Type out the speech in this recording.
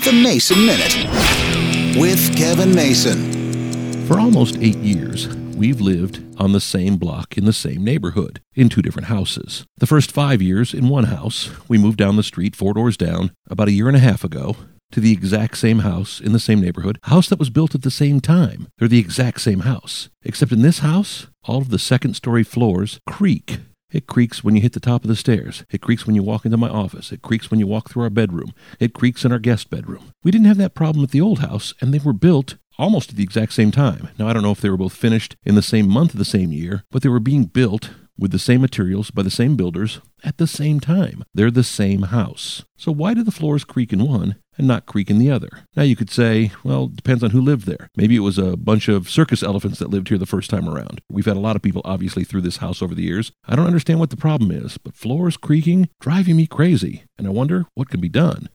The Mason Minute with Kevin Mason. For almost 8 years, we've lived on the same block in the same neighborhood, in 2 different houses. The first 5 years in one house, we moved down the street 4 doors down about a year and a half ago to the exact same house in the same neighborhood, a house that was built at the same time. They're the exact same house, except in this house, all of the second-story floors creak. It creaks when you hit the top of the stairs. It creaks when you walk into my office. It creaks when you walk through our bedroom. It creaks in our guest bedroom. We didn't have that problem at the old house, and they were built almost at the exact same time. Now, I don't know if they were both finished in the same month of the same year, but they were being built with the same materials by the same builders at the same time. They're the same house. So why do the floors creak in one and not creak in the other? Now you could say, well, it depends on who lived there. Maybe it was a bunch of circus elephants that lived here the first time around. We've had a lot of people obviously through this house over the years. I don't understand what the problem is, but floors creaking, driving me crazy. And I wonder what can be done.